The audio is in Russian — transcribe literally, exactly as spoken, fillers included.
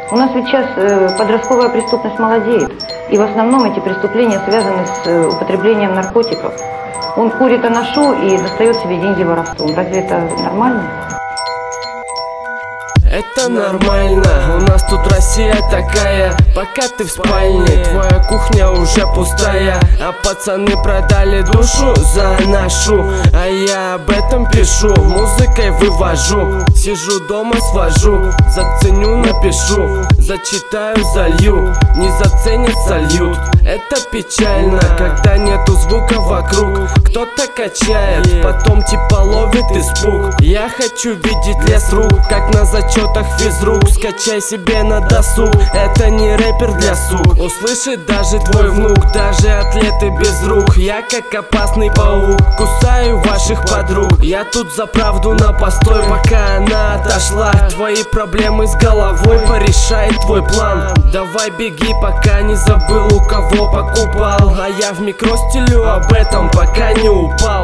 У нас ведь сейчас э, подростковая преступность молодеет, и в основном эти преступления связаны с э, употреблением наркотиков. Он курит аношу и достает себе деньги воровством. Разве это нормально? Это нормально, у нас тут Россия такая. Пока ты в спальне, твоя кухня уже пустая. А пацаны продали душу за нашу, а я об этом пишу, музыкой вывожу. Сижу дома, свожу, заценю, напишу, зачитаю, залью, не заценят, сольют. Это печально, когда нету звука вокруг. Кто-то качает, потом типа ловит испуг. Я хочу видеть лес рук, как на зачетах физрук. Скачай себе на досуг, это не рэпер для сук. Услышит даже твой внук, даже атлеты без рук. Я как опасный паук, кусаю ваших подруг. Я тут за правду на постой, пока она отошла. Твои проблемы с головой порешает твой план. Давай беги, пока не забыл, у кого покупал. А я в микро стелю об этом, пока не упал.